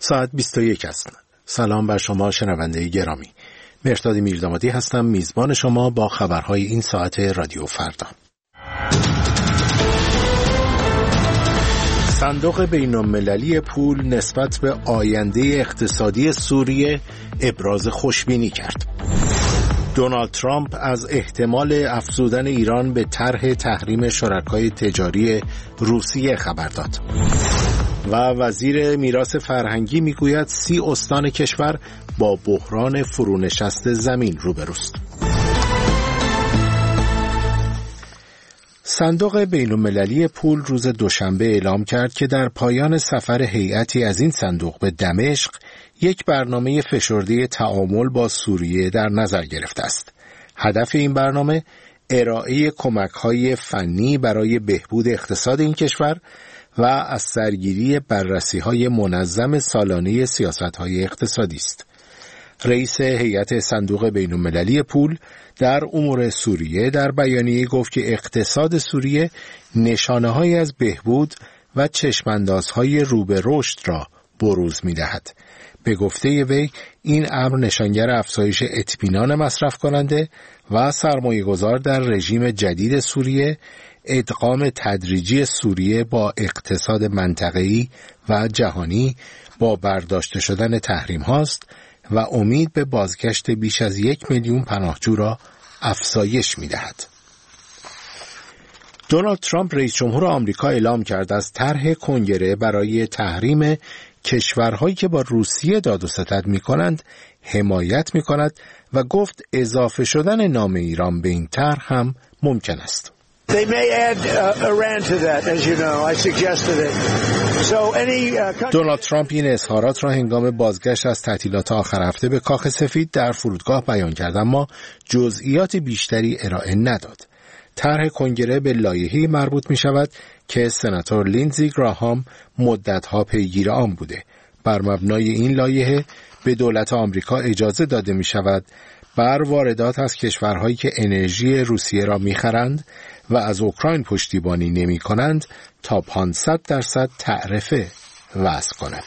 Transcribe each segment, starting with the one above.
ساعت 21 است. سلام بر شما شنونده گرامی. مهرداد میردامادی هستم، میزبان شما با خبرهای این ساعت رادیو فردا. صندوق بین‌المللی پول نسبت به آینده اقتصادی سوریه ابراز خوشبینی کرد. دونالد ترامپ از احتمال افزودن ایران به طرح تحریم شرکای تجاری روسیه خبر داد. و وزیر میراث فرهنگی میگوید 30 استان کشور با بحران فرونشست زمین روبروست. صندوق بین‌المللی پول روز دوشنبه اعلام کرد که در پایان سفر هیئتی از این صندوق به دمشق یک برنامه فشرده تعامل با سوریه در نظر گرفته است. هدف این برنامه ارائه کمک‌های فنی برای بهبود اقتصاد این کشور و از سرگیری بررسی‌های منظم سالانه سیاست‌های اقتصادی است. رئیس هیئت صندوق بین‌المللی پول در امور سوریه در بیانیه گفت که اقتصاد سوریه نشانه‌هایی از بهبود و چشم‌اندازهای رو به رشد را بروز می‌دهد. به گفته وی این امر نشانگر افزایش اطمینان مصرف کننده و سرمایه‌گذار در رژیم جدید سوریه، ادغام تدریجی سوریه با اقتصاد منطقه‌ای و جهانی با برداشته شدن تحریم هاست و امید به بازگشت بیش از 1 میلیون پناهجو را افزایش می‌دهد. دونالد ترامپ رئیس جمهور آمریکا اعلام کرد از طرح کنگره برای تحریم کشورهایی که با روسیه داد و ستد می‌کنند حمایت می‌کند و گفت اضافه شدن نام ایران به این طرح هم ممکن است. They may add Iran to that, as you know. I suggested it. So any دونالد ترامپ این اظهارات را هنگام بازگشت از تعطیلات آخر هفته به کاخ سفید در فرودگاه بیان کرد، اما جزئیات بیشتری ارائه نداد. طرح کنگره به لایحه‌ای مربوط می شود که سناتور لیندزی گراهام مدت‌ها پیگیر آن بوده. بر مبنای این لایحه به دولت آمریکا اجازه داده می شود بر واردات از کشورهایی که انرژی روسیه را می خرند و از اوکراین پشتیبانی نمی کنند تا 500% تعرفه وضع کند.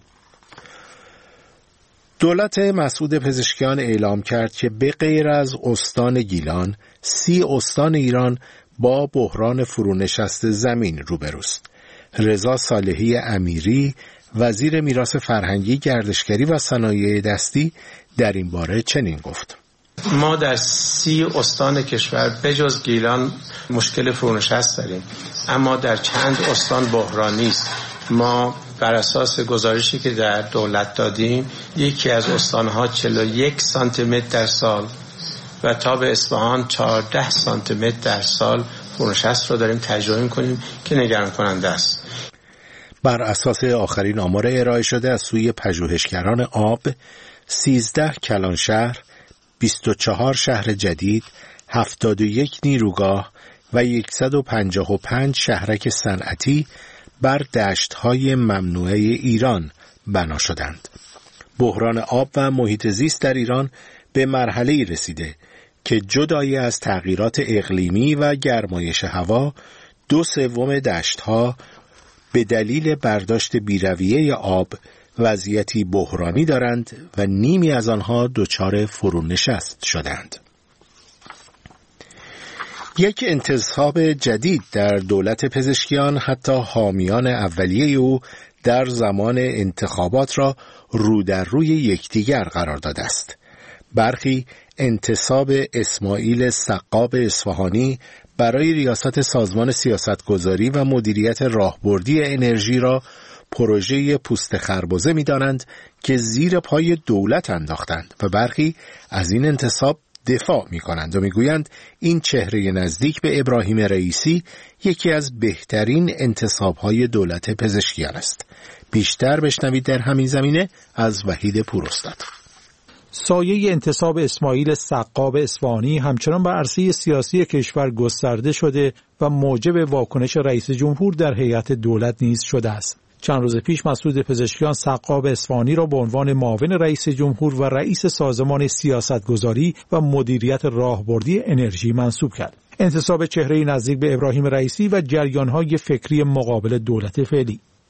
دولت مسعود پزشکیان اعلام کرد که به غیر از استان گیلان 30 استان ایران با بحران فرونشست زمین روبروست. رضا صالحی امیری وزیر میراث فرهنگی، گردشگری و صنایع دستی در این باره چنین گفت: ما در 30 استان کشور بجز گیلان مشکل فرونشست داریم، اما در چند استان بحرانی است. ما بر اساس گزارشی که در دولت دادیم یکی از استانها 41 سانتی متر در سال و تا به اصفهان 14 سانتی متر در سال فرونشست رو داریم تجربه می‌کنیم که نگران کننده است. بر اساس آخرین آمار ارائه شده از سوی پژوهشگران آب، 13 کلان شهر، 24 شهر جدید، 71 نیروگاه و 155 شهرک صنعتی بر دشت‌های ممنوعه ایران بنا شدند. بحران آب و محیط زیست در ایران به مرحله‌ای رسیده که جدای از تغییرات اقلیمی و گرمایش هوا، 2/3 دشت‌ها به دلیل برداشت بی‌رویه آب وضعیتی بحرانی دارند و نیمی از آنها دچار فرونشست شدند. یک انتصاب جدید در دولت پزشکیان حتی حامیان اولیه او در زمان انتخابات را رو در روی یکدیگر قرار داده است. برخی انتصاب اسماعیل سقاب اصفهانی برای ریاست سازمان سیاستگذاری و مدیریت راهبردی انرژی را پروژه پوست خربزه می‌دانند که زیر پای دولت انداختند و برخی از این انتصاب دفاع می‌کنند و می‌گویند این چهره نزدیک به ابراهیم رئیسی یکی از بهترین انتصاب‌های دولت پزشکیان است. بیشتر بشنوید در همین زمینه از وحید پوراستاد. سایه انتصاب اسماعیل سقاب اصفهانی همچنان بر عرصه سیاسی کشور گسترده شده و موجب واکنش رئیس جمهور در هیئت دولت نیز شده است. چند روز پیش مسعود پزشکیان سقاب اصفهانی را به عنوان معاون رئیس جمهور و رئیس سازمان سیاستگذاری و مدیریت راهبردی انرژی منصوب کرد. انتصاب چهره نزدیک به ابراهیم رئیسی و جریان‌های فکری مقابل دولت فعلی.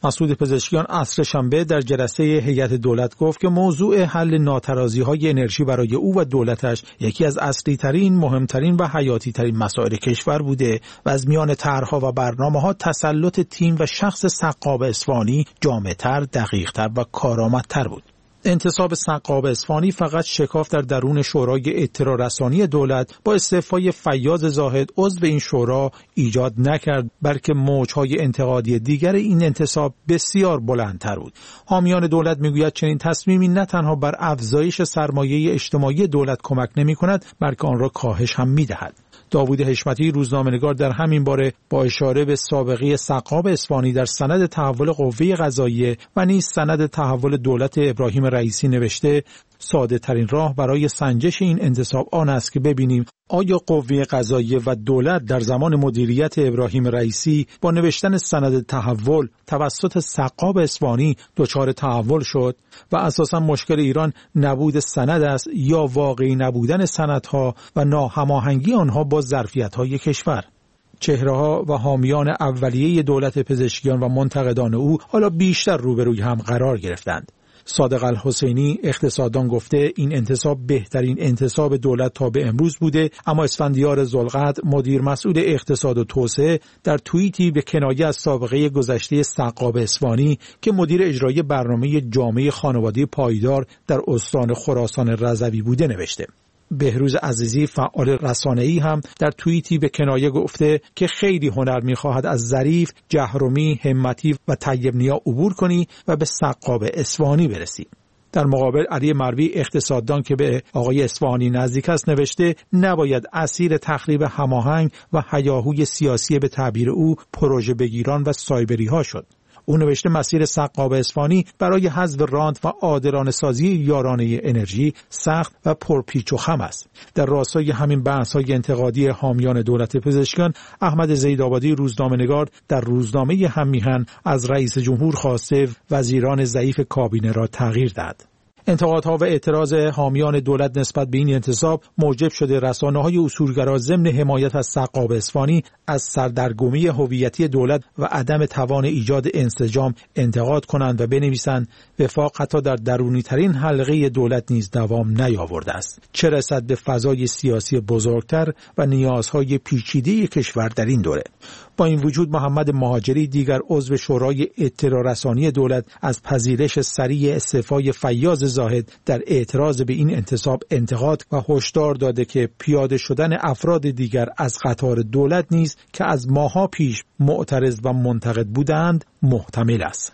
مسعود پزشکیان عصر شنبه در جلسه هیئت دولت گفت که موضوع حل ناترازی‌های انرژی برای او و دولتش یکی از اصلی‌ترین، مهمترین و حیاتی‌ترین مسائل کشور بوده و از میان طرح‌ها و برنامه‌ها تسلط تیم و شخص سقاب اصفهانی جامع‌تر، دقیق‌تر و کارآمدتر بود. انتصاب سقاب اصفهانی فقط شکاف در درون شورای اطلاع رسانی دولت با استعفای فیاض زاهد عضو این شورا ایجاد نکرد، بلکه موجهای انتقادی دیگر این انتصاب بسیار بلندتر بود. حامیان دولت میگوید چنین تصمیمی نه تنها بر افزایش سرمایه اجتماعی دولت کمک نمی‌کند، بلکه آن را کاهش هم می‌دهد. داوود حشمتی روزنامه‌نگار در همین باره با اشاره به سابقه سقاب اصفهانی در سند تحول قوه قضاییه و نیز سند تحول دولت ابراهیم رئیسی نوشته ساده ترین راه برای سنجش این انتصاب آن است که ببینیم آیا قوه قضاییه و دولت در زمان مدیریت ابراهیم رئیسی با نوشتن سند تحول توسط سقاب اصفهانی دچار تحول شد و اساساً مشکل ایران نبود سند است یا واقعی نبودن سندها و ناهماهنگی آنها با ظرفیت‌های کشور. چهره‌ها و حامیان اولیه دولت پزشکیان و منتقدان او حالا بیشتر روبروی هم قرار گرفتند. صادق الحسینی اقتصاددان گفته این انتصاب بهترین انتصاب دولت تا به امروز بوده، اما اسفندیار ذوالقدر مدیر مسئول اقتصاد و توسعه در توییتی به کنایه از سابقه گذشته سقاب اصفهانی که مدیر اجرایی برنامه جامعه خانواده پایدار در استان خراسان رضوی بوده نوشته. بهروز عزیزی فعال رسانه‌ای هم در توییتی به کنایه گفته که خیلی هنر می‌خواهد از ظریف، جهرومی، همتی و طیب نیا عبور کنی و به سقاب اصفهانی برسی. در مقابل علی مروی اقتصاددان که به آقای اصفهانی نزدیک است نوشته نباید اسیر تخریب هماهنگ و هیاهوی سیاسی به تعبیر او پروژه بگیران و سایبری‌ها شد. او نوشته مسیر سقاب اصفهانی برای حذف راند و عادلانه سازی یارانه انرژی سخت و پرپیچ و خم است. در راستای همین بحث‌های انتقادی حامیان دولت پزشکیان، احمد زیدآبادی روزنامه‌نگار در روزنامه هم‌میهن از رئیس جمهور خواسته وزیران ضعیف کابینه را تغییر دهد. انتقادها و اعتراض حامیان دولت نسبت به این انتصاب موجب شده رسانه‌های اصولگرا ضمن حمایت از سقاب اصفهانی از سردرگمی هویتی دولت و عدم توان ایجاد انسجام انتقاد کنند و بنویسند وفاق حتی در درونی‌ترین حلقه دولت نیز دوام نیاورده است، چه رسد به فضای سیاسی بزرگتر و نیازهای پیچیده کشور در این دوره. با این وجود محمد مهاجری دیگر عضو شورای اطلاع رسانی دولت از پذیرش سریع استعفای فیاض زاهد در اعتراض به این انتصاب انتقاد و هشدار داده که پیاده شدن افراد دیگر از قطار دولت نیز که از ماه‌ها پیش معترض و منتقد بودند محتمل است.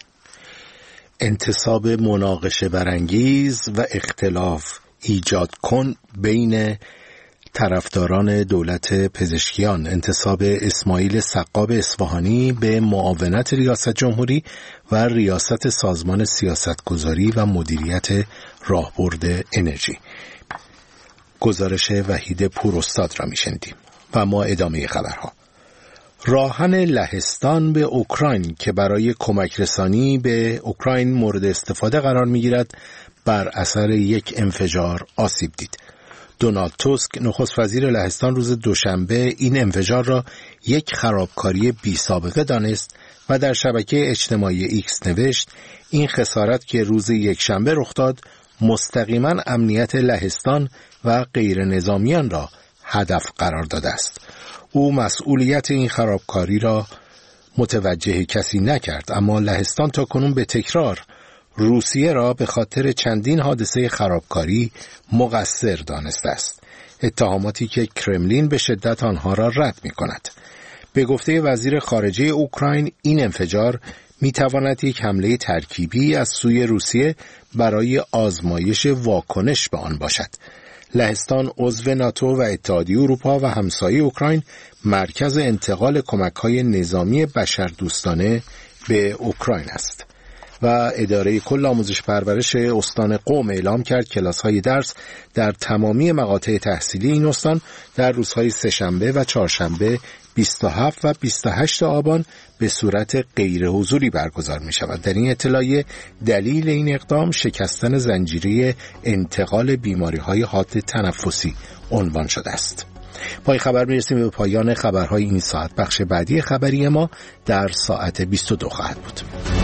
انتصاب مناقشه برانگیز و اختلاف ایجاد کن بین طرفداران دولت پزشکیان، انتصاب اسماعیل سقاب اصفهانی به معاونت ریاست جمهوری و ریاست سازمان سیاستگذاری و مدیریت راهبرد انرژی. گزارش وحید پوراستاد را میشنیدیم و ما ادامه خبرها. راهن لهستان به اوکراین که برای کمک رسانی به اوکراین مورد استفاده قرار میگیرد بر اثر یک انفجار آسیب دید. دونالد توسک نخست وزیر لهستان روز دوشنبه این انفجار را یک خرابکاری بی سابقه دانست و در شبکه اجتماعی ایکس نوشت این خسارت که روز یکشنبه رخ داد مستقیما امنیت لهستان و غیر نظامیان را هدف قرار داده است. او مسئولیت این خرابکاری را متوجه کسی نکرد، اما لهستان تاکنون به تکرار روسیه را به خاطر چندین حادثه خرابکاری مقصر دانسته است، اتهاماتی که کرملین به شدت آنها را رد می کند. به گفته وزیر خارجه اوکراین این انفجار می تواند یک حمله ترکیبی از سوی روسیه برای آزمایش واکنش به آن باشد. لهستان عضو ناتو و اتحادیه اروپا و همسایه اوکراین مرکز انتقال کمک‌های نظامی بشردوستانه به اوکراین است. و اداره کل آموزش پرورش استان قم اعلام کرد کلاس‌های درس در تمامی مقاطع تحصیلی این استان در روزهای سه‌شنبه و چهارشنبه 27 و 28 آبان به صورت غیر حضوری برگزار می شود. در این اطلاعیه دلیل این اقدام شکستن زنجیره انتقال بیماری‌های حاد تنفسی عنوان شده است. با این خبر میرسیم به پایان خبرهای این ساعت. بخش بعدی خبری ما در ساعت 22 خواهد بود.